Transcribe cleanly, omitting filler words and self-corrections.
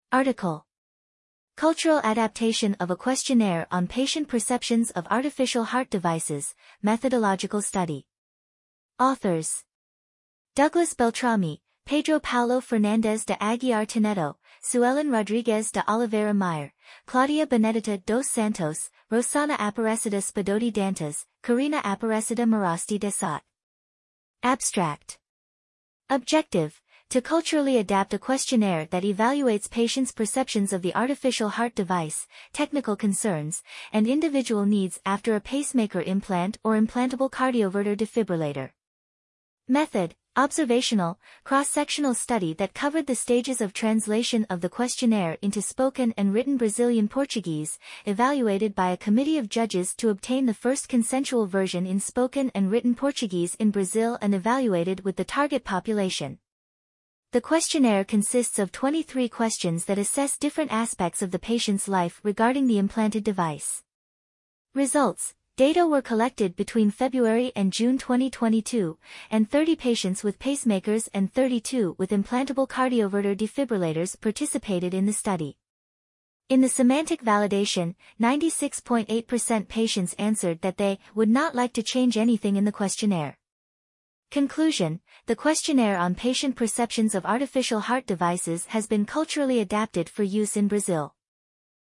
Article. Cultural adaptation of a questionnaire on patient perceptions of artificial heart devices, methodological study. Authors. Douglas Beltrami, Pedro Paulo Fernandez de Aguiar Tonedo, Suelen Rodriguez de Oliveira Meyer, Claudia Benedita dos Santos, Rosana Aparecida Spadoti Dantas, Karina Aparecida Marasti Desat. Abstract. Objective. To culturally adapt a questionnaire that evaluates patients' perceptions of the artificial heart device, technical concerns, and individual needs after a pacemaker implant or implantable cardioverter defibrillator. Method. Observational, cross-sectional study that covered the stages of translation of the questionnaire into spoken and written Brazilian Portuguese, evaluated by a committee of judges to obtain the first consensual version in spoken and written Portuguese in Brazil and evaluated with the target population. The questionnaire consists of 23 questions that assess different aspects of the patient's life regarding the implanted device. Results. Data were collected between February and June 2022, and 30 patients with pacemakers and 32 with implantable cardioverter defibrillators participated in the study. In the semantic validation, 96.8% patients answered that they would not like to change anything in the questionnaire. Conclusion. The questionnaire on patient perceptions of artificial heart devices has been culturally adapted for use in Brazil.